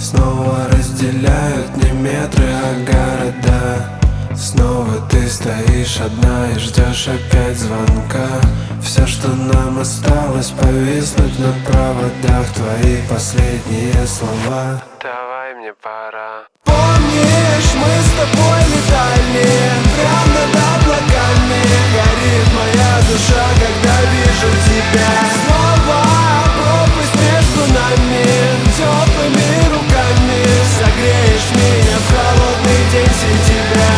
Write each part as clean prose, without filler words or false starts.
Снова разделяют не метры, а города. Снова ты стоишь одна и ждешь опять звонка. Все, что нам осталось, повиснуть на проводах. Твои последние слова: давай, мне пора. Помнишь, мы с тобой летали прямо над облаками. Горит моя душа, когда вижу тебя. Снова пропасть между нами. Теплыми руками согреешь меня в холодный день сентября.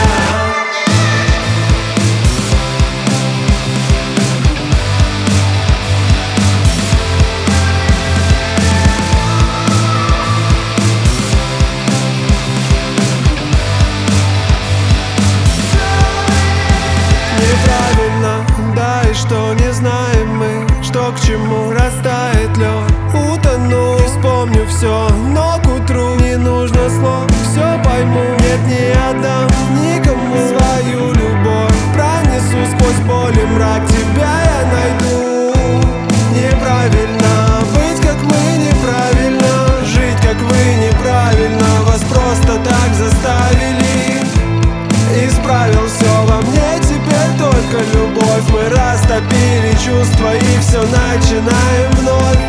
Неправильно, да, и что не знаем мы, что к чему растает лед. Утону, вспомню все, но к утру не нужно слов. Все пойму, нет, не отдам никому свою любовь. Пронесу сквозь боль и мрак, тебя я найду. Неправильно быть, как мы, неправильно жить, как вы, неправильно. Вас просто так заставили. Исправил все во мне, теперь только любовь. Мы растопили чувства и все начинаем вновь.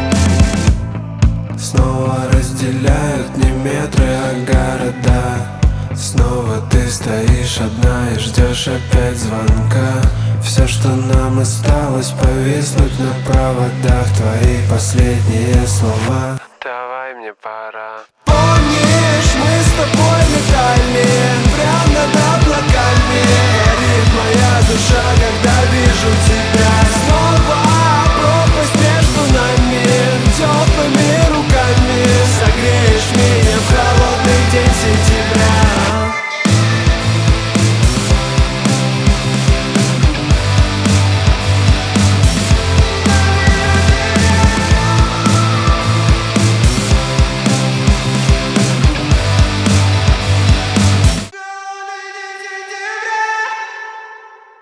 Снова разделяют не метры, а города. Снова ты стоишь одна и ждешь опять звонка. Все, что нам осталось, повиснуть на проводах. Твои последние слова: давай, мне пора.